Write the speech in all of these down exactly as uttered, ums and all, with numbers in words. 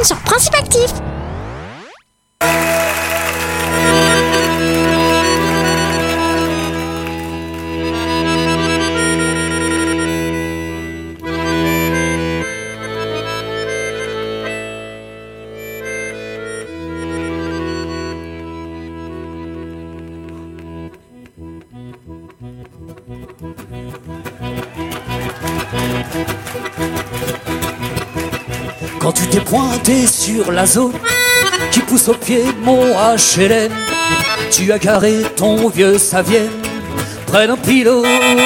sur Principe Actif. Quand tu t'es pointé sur la zone qui pousse au pied de mon H L M, tu as garé ton vieux Savienne près d'un pylône.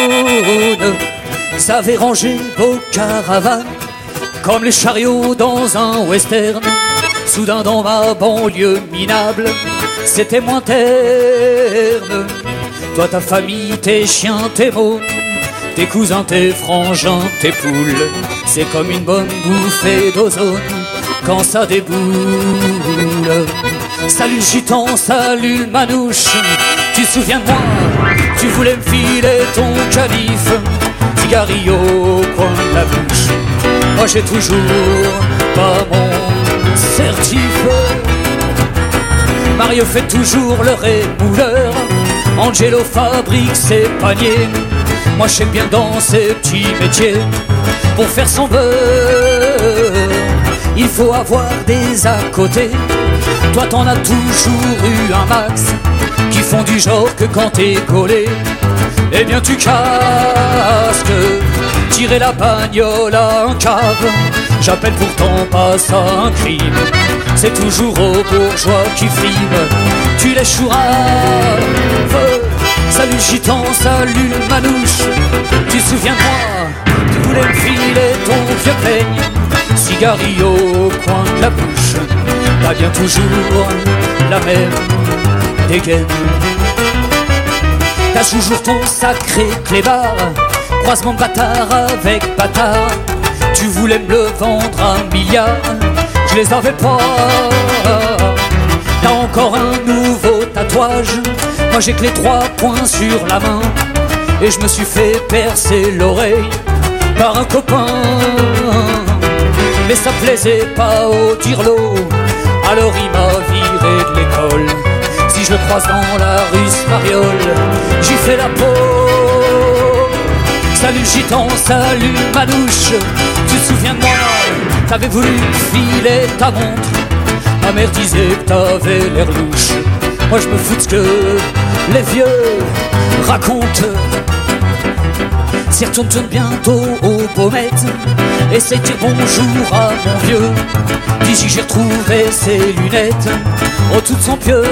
Ça avait rangé vos caravanes comme les chariots dans un western. Soudain dans ma banlieue minable, c'était moins terne. Toi, ta famille, tes chiens, tes mômes, tes cousins, tes frangins, tes poules, c'est comme une bonne bouffée d'ozone quand ça déboule. Salut le gitan, salut le manouche, tu te souviens de moi, tu voulais me filer ton calife, cigarillo au coin de la bouche. Moi j'ai toujours pas mon certif. Mario fait toujours le rémouleur, Angelo fabrique ses paniers. Moi je sais bien dans ces petits métiers, pour faire son beurre, il faut avoir des à côté. Toi t'en as toujours eu un max, qui font du genre que quand t'es collé, eh bien tu casques. Tirer la bagnole à un cave, j'appelle pourtant pas ça un crime. C'est toujours aux bourgeois qui friment, tu les chouraves. Salut le gitan, salut le manouche, tu te souviens de moi, tu voulais me filer ton vieux peigne, cigarillo au coin de la bouche. T'as bien toujours la même dégaine. T'as toujours ton sacré clébard, croisement de bâtard avec bâtard. Tu voulais me le vendre un milliard, je les avais pas. T'as encore un nouveau tatouage, moi j'ai que les trois points sur la main, et je me suis fait percer l'oreille par un copain. Mais ça plaisait pas au tirelot, alors il m'a viré de l'école. Si je le croise dans la rue Spariole, j'y fais la peau. Salut gitan, salut manouche, tu te souviens de moi, t'avais voulu filer ta montre, ma mère disait que t'avais l'air louche. Moi je me fous de ce que les vieux racontent. S'y retourne bientôt au Baumette, essaye de dire bonjour à mon vieux. D'ici j'ai retrouvé ses lunettes, oh toutes sont pieux.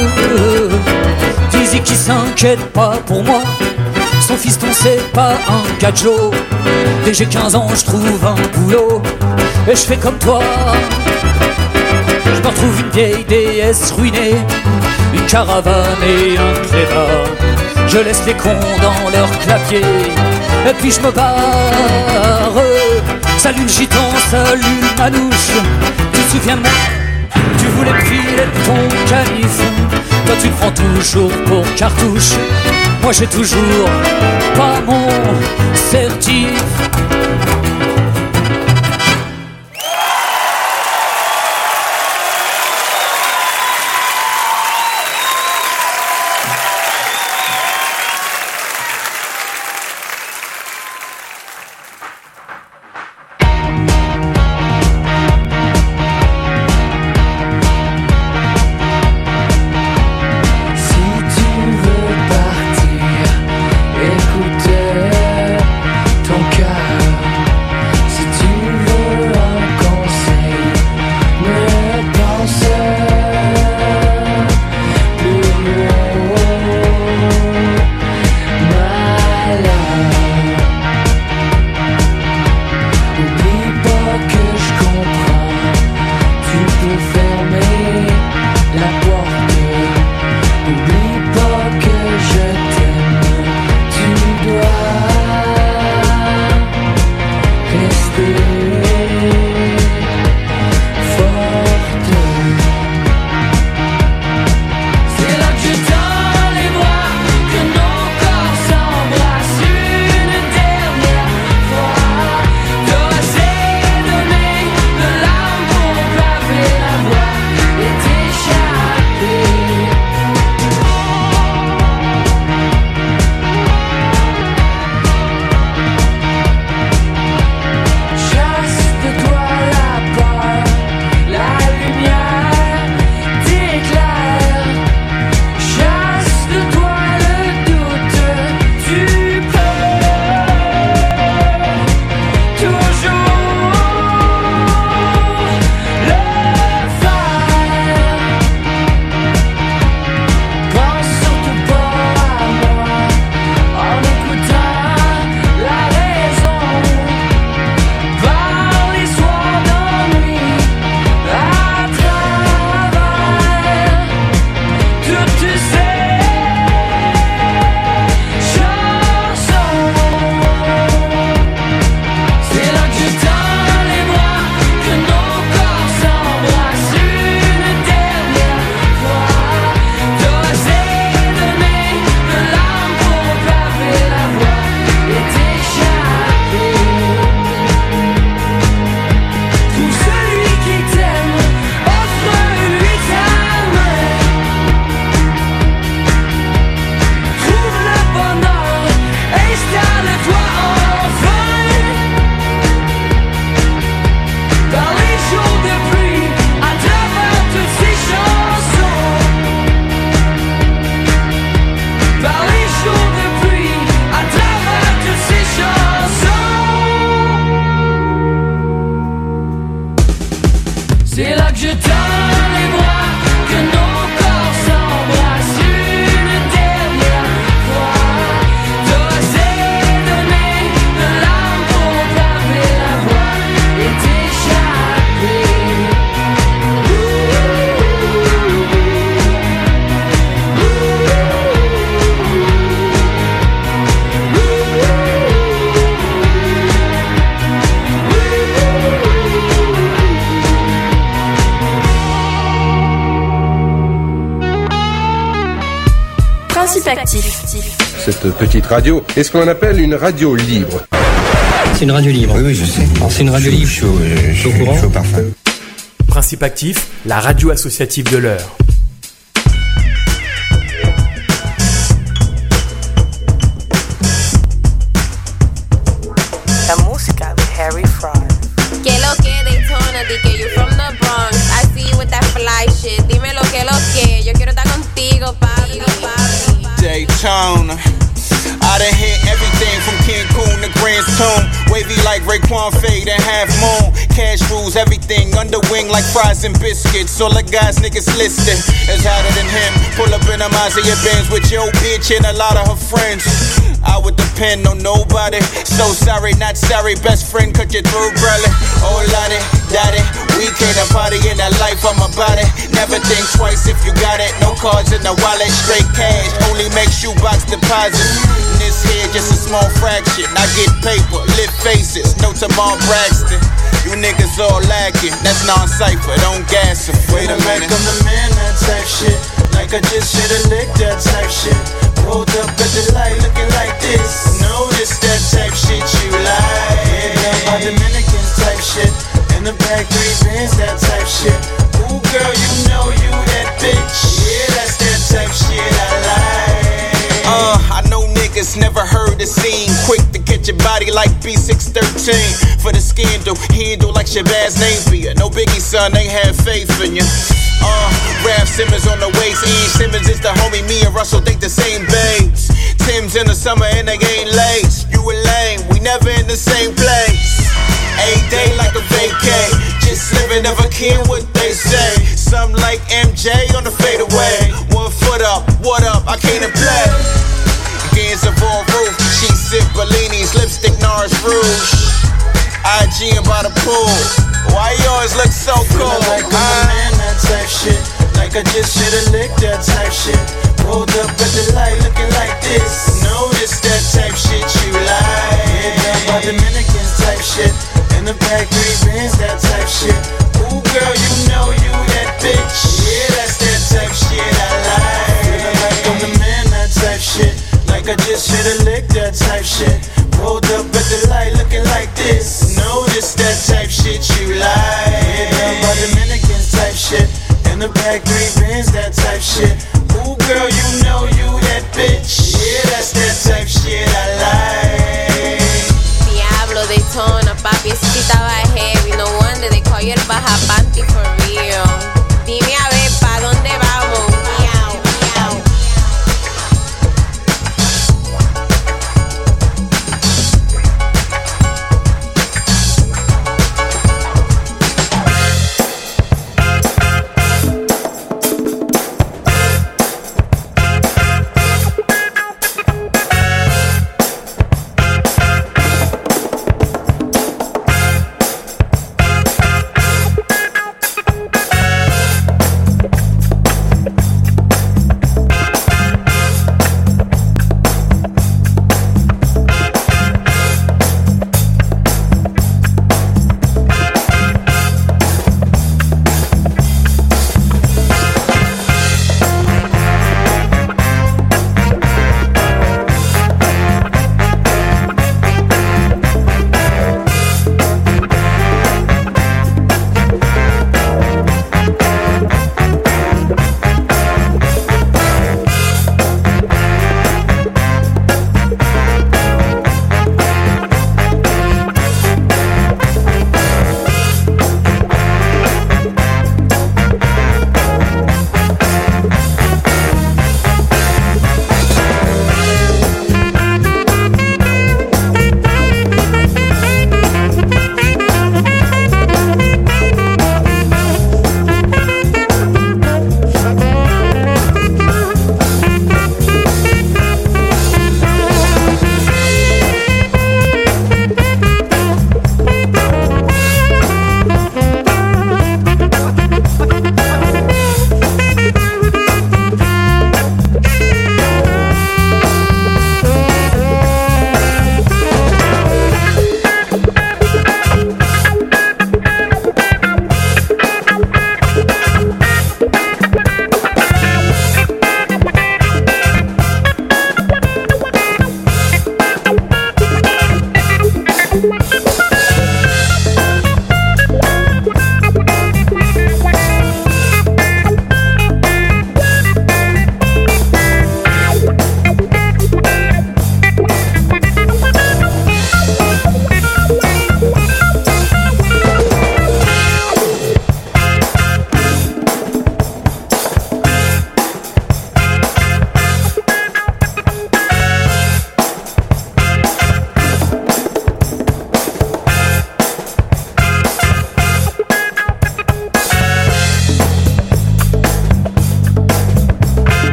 Dis-y qu'il s'inquiète pas pour moi, son fiston c'est pas un gadjo. Dès que j'ai quinze ans je trouve un boulot, et je fais comme toi. Je me retrouve une vieille déesse ruinée, une caravane et un clébard. Je laisse les cons dans leur clavier, et puis je me barre. Salut le gitan, salut le manouche, tu te souviens de moi, tu voulais me filer ton canif. Toi tu te prends toujours pour cartouche, moi j'ai toujours pas mon certif. Ton cœur Principe Actif. Cette petite radio est ce qu'on appelle une radio libre. C'est une radio libre. Oui, oui, je sais. C'est une radio libre. Chaud, chaud, chaud, chaud, chaud parfum. Principe Actif, la radio associative de l'heure. La música de Harry Fraud. Que lo que Daytona, di que you from the Bronx. I see you with that fly shit. Dime lo que lo que. Yo quiero estar contigo, papi. Daytona. I done hit everything from Cancun to Grand's Tomb. Wavy like Raekwon Fade and Half Moon. Cash rules everything, under wing like fries and biscuits. All the guys niggas listed is hotter than him. Pull up in a Mazda Benz with your bitch and a lot of her friends. I would depend on nobody. So sorry, not sorry. Best friend cut you through, brother. Oh, lottie, daddy. We came to party in that life, I'm about it. Never think twice if you got it. No cards in the wallet, straight cash. Only make shoebox deposits. This here just a small fraction. I get paper, lit faces. No Tamar Braxton. You niggas all lacking. That's non-cypher, don't gas em. Wait a minute. I'm the man, that type shit. Like I just should've licked that type shit. Rolled up at the light looking like this. Notice that type shit you like. Yeah, my Dominican type shit. In the back, three bins, that type shit. Ooh, girl, you know you that bitch. Yeah, that's that type shit I like. Uh, I know niggas never heard the scene. Quick to catch your body like B six thirteen. For the scandal, handle like Shabazz Napier. No Biggie, son, they have faith in you. Uh, Raph Simmons on the waist. E. Simmons is the homie. Me and Russell think the same babes. Tim's in the summer and they ain't late. You a lame, we never in the same place. A day like a vacay. Just living, never care what they say. Some like M J on the fadeaway. One foot up, what up? I came to play. Games of all roof. She sip Bellinis, lipstick Nars Rouge. I G and by the pool. Why yours look so cool? Like I'm the man, that type shit. Like I just should've licked that type shit. Rolled up at the light looking like this. Notice that type shit you like. Yeah, my Dominican type shit. In the back, three bins, that type shit. Ooh, girl, you know you that bitch. Yeah, that's that type shit I like. Feeling like I'm the man, that type shit. Like I just should've licked that type shit. Rolled up at the light looking like this. Notice that type shit you like. Yeah, my Dominican type shit. In the back, three bins, that type shit. Ooh, girl, you know you that bitch. Yeah, that's that type shit I like. Diablo, Daytona, papi, ese sí estaba heavy. No wonder they call you el baja panty for real. Dime a ver, ¿pa' dónde vamos? Miau, miau.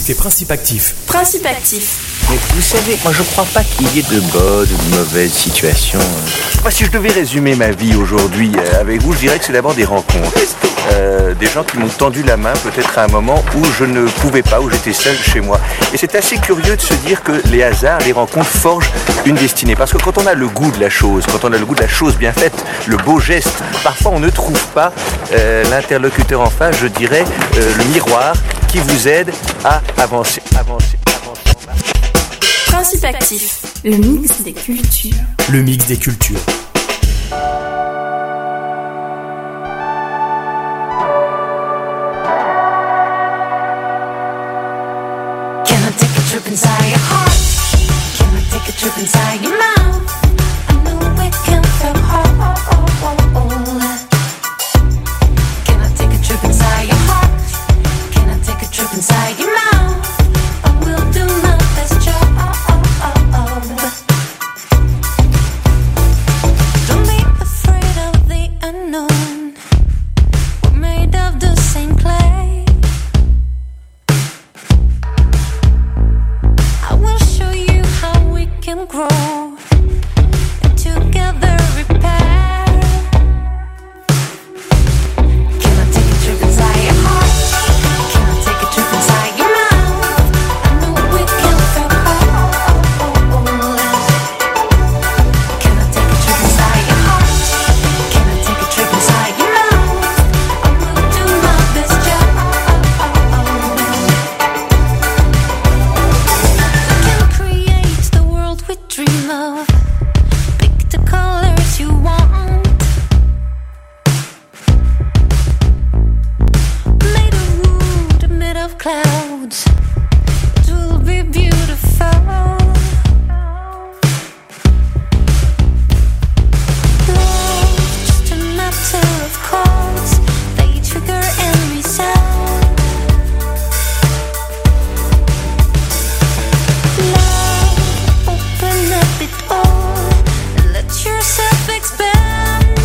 écoutez Principe Actif. Principe Actif. Mais vous savez, moi je crois pas qu'il y ait de bonnes ou de mauvaises situations. Moi, si je devais résumer ma vie aujourd'hui euh, avec vous, je dirais que c'est d'abord des rencontres. Euh, des gens qui m'ont tendu la main peut-être à un moment où je ne pouvais pas, où j'étais seul chez moi. Et c'est assez curieux de se dire que les hasards, les rencontres forgent une destinée. Parce que quand on a le goût de la chose, quand on a le goût de la chose bien faite, le beau geste, parfois on ne trouve pas euh, l'interlocuteur en face, je dirais, euh, le miroir qui vous aide à avancer, avancer, avancer. Principe Actif, le mix des cultures. Le mix des cultures. Inside your heart, can we take a trip inside your mouth? I know we can feel whole. Can I take a trip inside your heart? Can I take a trip inside your mouth? I will do my best job. Don't be afraid of the unknown. We're made of the same clay. Can grow and together repair. Can I take a trip inside your heart? Can I take a trip inside your mouth? I know we can feel whole. Can I take a trip inside your heart? Can I take a trip inside your mouth? I will do my best job. Can create the world we dream of. Pick the colors you want. Made of wood, made of clouds. It will be beautiful. Love, just a matter of course. They trigger and resound. Love, open up it all and let yourself expand.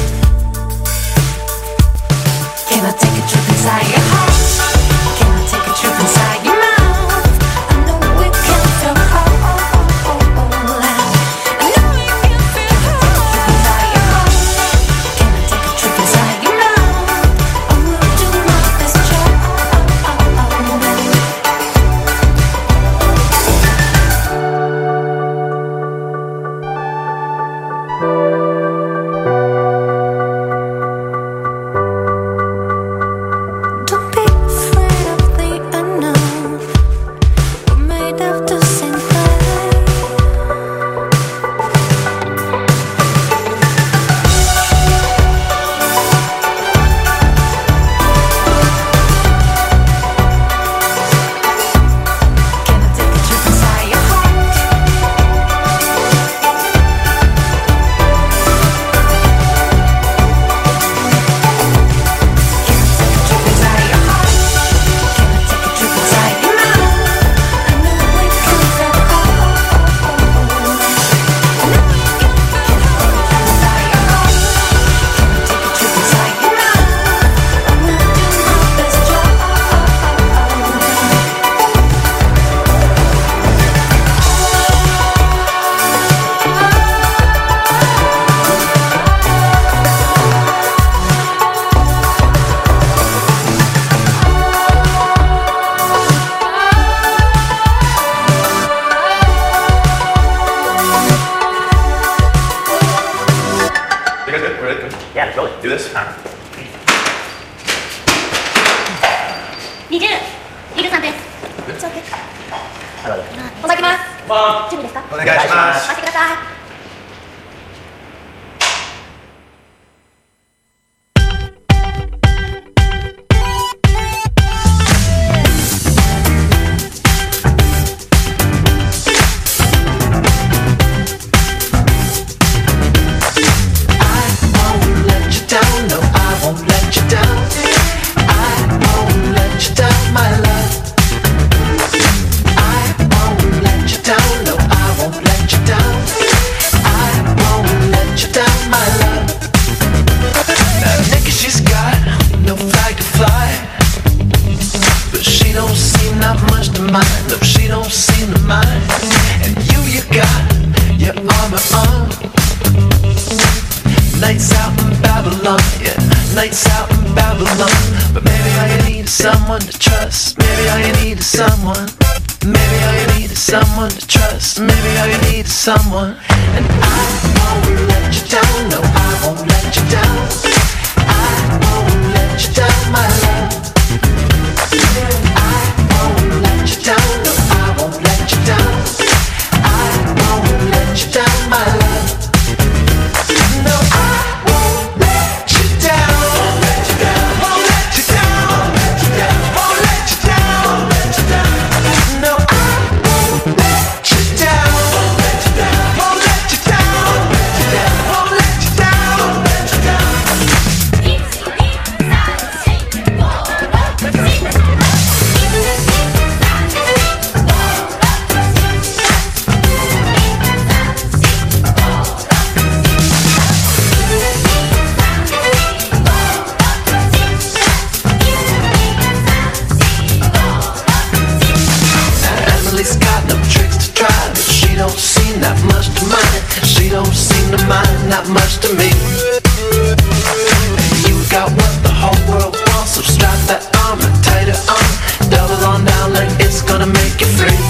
Can I take a trip inside your heart? Can I take a trip inside your mouth? I know we can feel whole. I know we can feel whole. Can I take a trip inside your mouth? I will do my best job. Don't be afraid of the unknown. We're made of the same clay. Can I take a trip inside your heart? Can I take a trip inside your heart? Can I take a trip inside your mouth? I know we can feel whole. I know we can feel whole. Inside your heart. Can I take a trip inside your mouth? I will do my best job. You guys good? We're ready? Yeah, let's roll it. Do this. Ah. にじゅう、イルさんです。お先ます。準備ですか？ お願いします。 貸してください。 I won't let you down, no, I won't let you down. your armor on. Nights out in Babylon, yeah, nights out in Babylon. But maybe all you need is someone to trust. Maybe all you need is someone. Maybe all you need is someone to trust. Maybe all you need is someone. And I won't let you down, no, I won't let you down. I won't let you down, my love. I won't let you down, no, I won't let you down. I won't let you down, my love. No, I won't let you down. Won't let you down. Won't let you down. Won't let you down. Won't let you down. No, I won't let you down. Won't let you down. Won't let you down. Won't let you down. Won't let you down. Emily's got no tricks to try, but she don't seem that much to mind. She don't seem to mind that much to me. You got what the whole world wants, so strap that armor tighter on. Double on down like it's gonna make you free.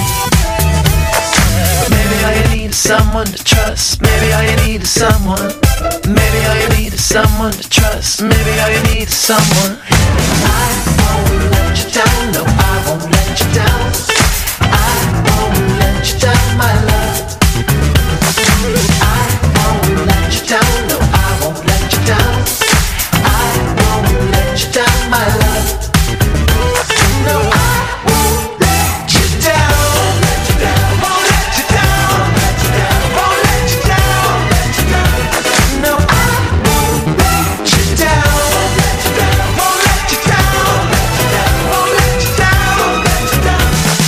Maybe all you need is someone to trust. Maybe all you need is someone. Maybe all you need is someone to trust. Maybe all you need is someone. I won't let you down, no, I won't let you down. I won't let you down, my love. I won't let you down, no, I won't let you down. I won't let you down, my love. No, I won't let you down. Won't let you down. Won't let you down. Won't let you down. No, I won't let you down. Won't let you down. Won't let you down. Won't let you down.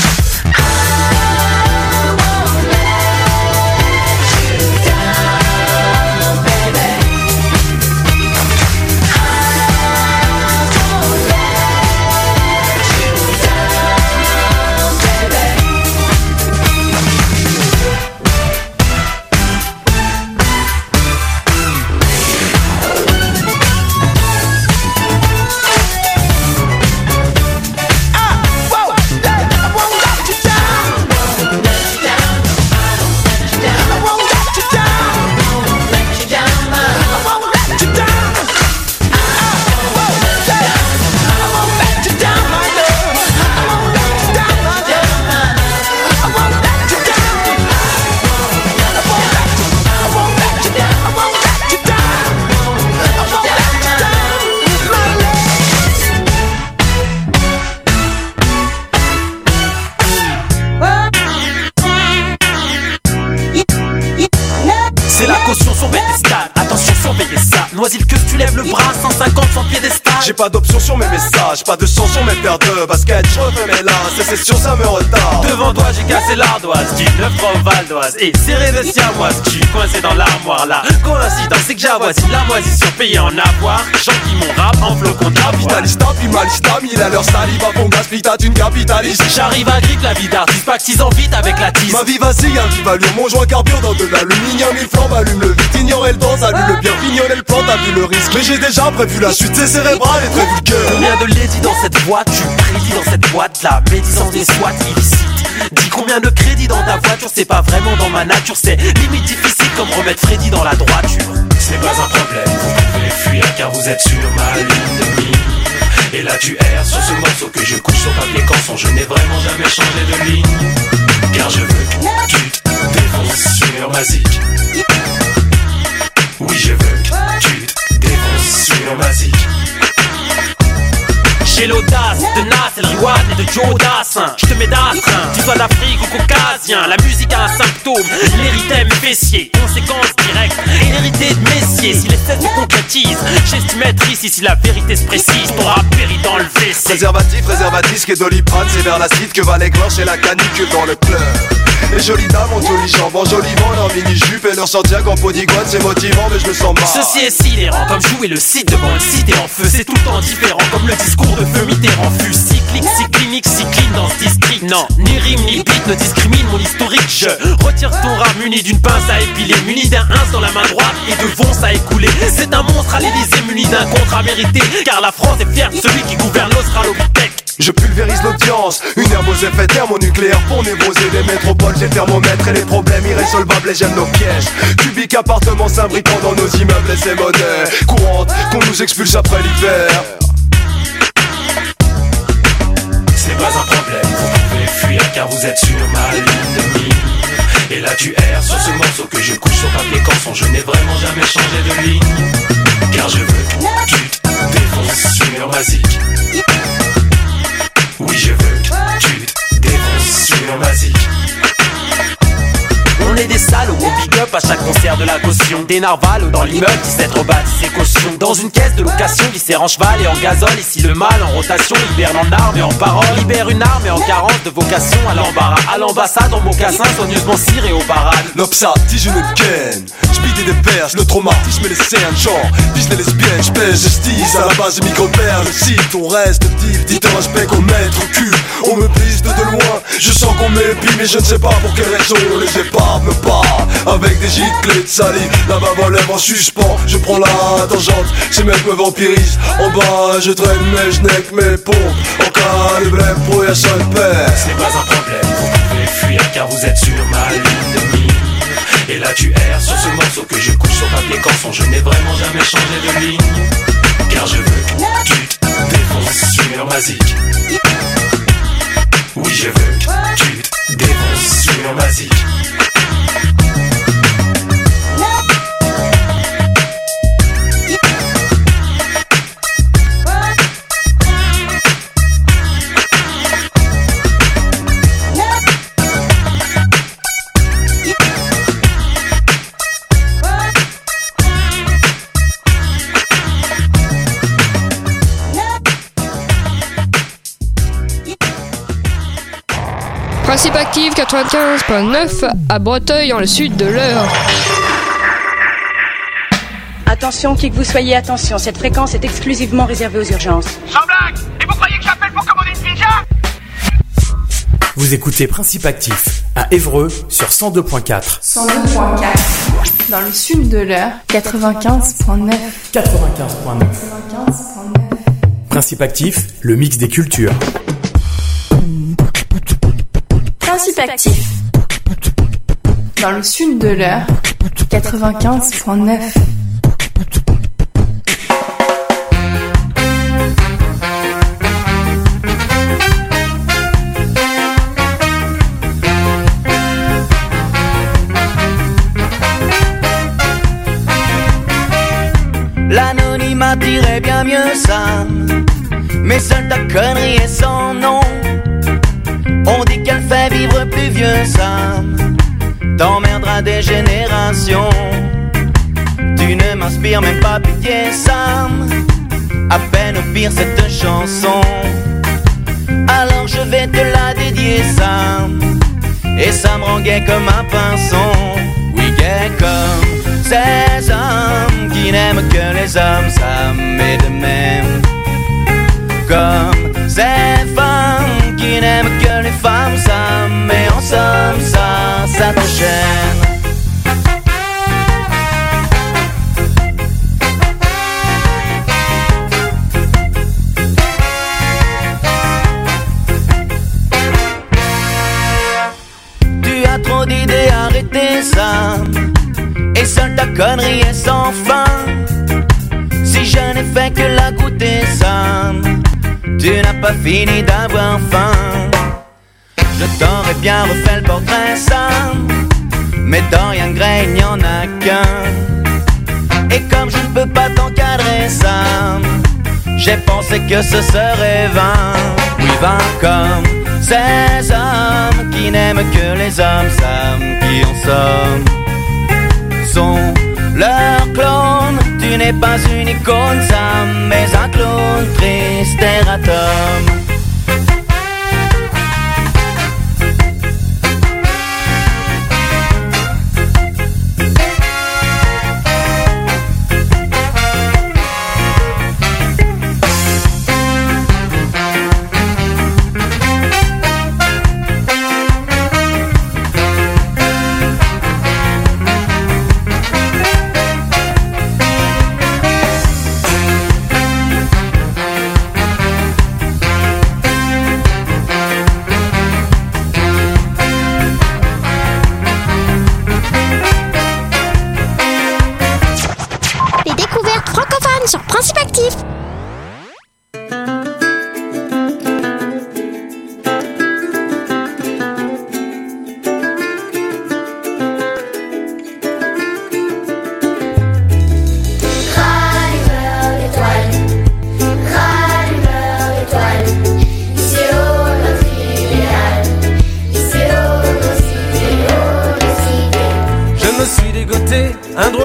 C'est la caution sur Bethesda. Attention, surveillez ça. Noisille que tu lèves le bras, cent cinquante sans piédestal. J'ai pas d'option sur mes messages, pas de sang sur mes paires de baskets. Je refais mes là, c'est sûr ça me retarde. Devant toi j'ai cassé l'ardoise, du neuf francs au Val d'Oise et serré de siamoise. Tu coincé dans l'armoire là. Coïncidence c'est que j'avoisis la moisissure payée en avoir. Gens qui mon rap en flocon d'avoine. Capitalista, puis malista, mille à leur salive à fond gaspille, t'as une capitaliste. J'arrive à grip la vie d'artiste, pactisant vite avec la tisse. Ma vie vacille, un qui valure mon joint carbure dans de l'aluminium. Il flambe, allume le vite, ignorer le temps, salut le bien, pignonner le plan, t'as vu le risque. Mais j'ai déjà prévu la suite, c'est cérébral et très vulgaire. Combien de lady dans cette boîte, tu prédis dans cette boîte, la médisance des SWAT illicite. Dis combien de crédit dans ta voiture, c'est pas vraiment dans ma nature, c'est limite difficile comme remettre Freddy dans la droiture. C'est pas un problème, vous pouvez fuir car vous êtes sur ma ligne de mire. Et là tu erres sur ce morceau que je couche sur papier canson. Je n'ai vraiment jamais changé de ligne, car je veux que tu te défonces sur ma zik. Oui je veux que tu te défonces sur ma zik. J'ai l'audace, tenace, et le Riwan et de Joe Dassin. Je te mets d'astreint, tu sois d'Afrique ou caucasien. La musique a un symptôme, l'érythème fessier. Conséquence directe, hérédité de messier. Si les sept sont concrétise. J'estime être ici si la vérité se précise. T'auras péri dans le W C. Préservatif, préservatif et doliprane, c'est vers l'acide que va l'éclore chez la canicule dans le club. Les jolies dames ont jolies jambes, en joliment leur mini-jupe et leur Santiago en peau d'iguane, c'est motivant mais je me sens mal. Ceci est sidérant, comme jouer le site devant une cité en feu. C'est tout le temps différent, comme le discours de feu Mitterrand fut cyclique, cyclinique, cycline dans ce district. Non, ni rime ni beat ne discrimine mon historique. Je retire ton rat muni d'une pince à épiler, muni d'un ins dans la main droite et de vonce à écouler. C'est un monstre à l'Élysée muni d'un contre à mériter, car la France est fière de celui qui gouverne l'Australopithèque. Je pulvérise l'audience, une herbe aux effets thermonucléaires pour nébuloser les métropoles. J'ai le thermomètre et les problèmes irrésolvables et j'aime nos pièges. Cubiques appartements s'imbriquant dans nos immeubles et c'est monnaie courante qu'on nous expulse après l'hiver. C'est pas un problème, vous pouvez fuir car vous êtes sur ma ligne de mire. Et là tu erres sur ce morceau que je couche sur papier canson. Je n'ai vraiment jamais changé de ligne, car je veux que tu te défonces sur ma zik. Oui, je veux que tu te défonces sur ma zik. On est des salauds, on big up à chaque concert de la caution. Des narvals dans l'immeuble, dix-sept rebâtis ses cautions. Dans une caisse de location, viscère en cheval et en gazole. Ici le mal en rotation, hiberne en armes et en parole. Libère une arme et en carence de vocation à l'embarras. À l'ambassade en mocassin, soigneusement ciré au parade. L'obsat, tige une ken, j'bide des perches, le traumatisme et les scènes. Genre, vise les lesbiennes, j'pèse, j'stise à la base des micro-pères. Le site, on reste div, dit un respect qu'on met au cul. On me prise de, de loin, je sens qu'on m'épie, mais je ne sais pas pour quelle raison. Les épaves me parlent avec des giclées de salive. La bave en lèvres en suspens, je prends la tangente. Ces mecs me vampirisent. En bas, je traîne mes genèques, mes pompes. En cas de blême pour un seul père. C'est pas un problème, vous pouvez fuir car vous êtes sur ma ligne de mire. Et là tu erres sur ce morceau que je couche sur papier canson. Je n'ai vraiment jamais changé de ligne, car je veux que tu te défonces sur ma zik. Oui, je veux que tu te défonces sur ma zik. Principe actif quatre-vingt-quinze virgule neuf à Breteuil dans le sud de l'Eure. Attention, qui que vous soyez, attention, cette fréquence est exclusivement réservée aux urgences. Sans blague! Et vous croyez que j'appelle pour commander une pizza? Vous écoutez Principe actif à Évreux sur cent deux virgule quatre. cent deux virgule quatre. Dans le sud de l'Eure, quatre-vingt-quinze virgule neuf. quatre-vingt-quinze virgule neuf. quatre-vingt-quinze virgule neuf. Principe actif, le mix des cultures. Principe actif. Dans le sud de l'Eure, quatre-vingt-quinze virgule neuf. L'anonymat dirait bien mieux ça, mais seule ta connerie est sans nom. On dit qu'elle fait vivre plus vieux, ça t'emmerdera des générations. Tu ne m'inspires même pas pitié, Sam. À peine au pire cette chanson. Alors je vais te la dédier, Sam. Et ça me rend gai comme un pinson. Oui, gai comme ces hommes qui n'aiment que les hommes, Sam. Et de même comme ces femmes qui n'aiment que les femmes, Sam. Mais en somme, ça, ça t'enchaîne. Tu as trop d'idées, arrêtez ça. Et seule ta connerie est sans fin. Si je n'ai fait que la goûter, Sam, tu n'as pas fini d'avoir faim. Je t'aurais bien refait le portrait, Sam, mais Dorian Gray, il n'y en a qu'un. Et comme je ne peux pas t'encadrer, Sam, j'ai pensé que ce serait vain. Oui, vain comme ces hommes qui n'aiment que les hommes, Sam, qui en somme sont leurs clones. Tu n'es n'est pas une icône, Sam, mais un clone triste erratum. Les découvertes francophones sur Principe Actif.